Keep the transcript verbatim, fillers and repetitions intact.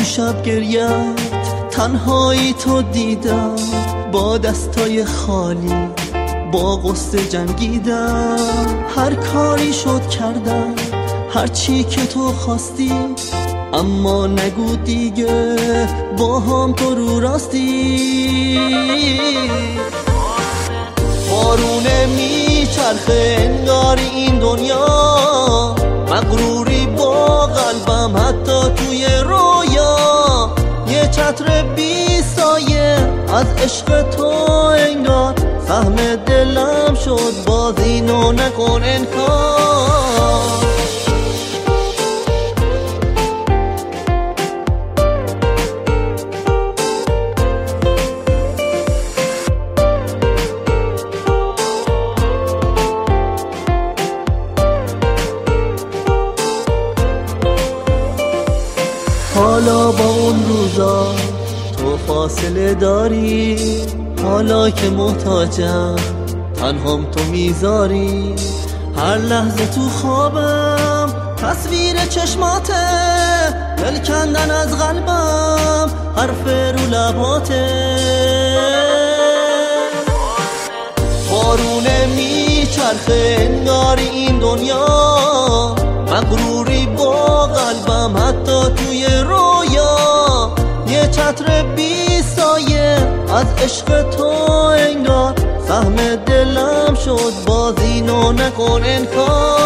شب گریت تنهایی تو دیدم، با دستای خالی با غصه جنگیدم. هر کاری شد کردم، هر چی که تو خواستی، اما نگو دیگه با هم تو رو راستی. بارونه میچرخه انگاری این دنیا، مغروری با قلبم حتی توی رویا. یه چتر بی سایه از عشق تو انگار، فهم دلم شد باز اینو نکن انکار. حالا با اون روزا تو فاصله داری، حالا که محتاجم تنهام تو میذاری. هر لحظه تو خوابم تصویر چشماته، دل کندن از قلبم حرف رو لباته. بارونه میچرخه انگاری این دنیا، مغروری با قلبم حتی توی رویا. یه چتر بی سایه از عشق تو انگار، فهم دلم شد باز اینو نکن انکار.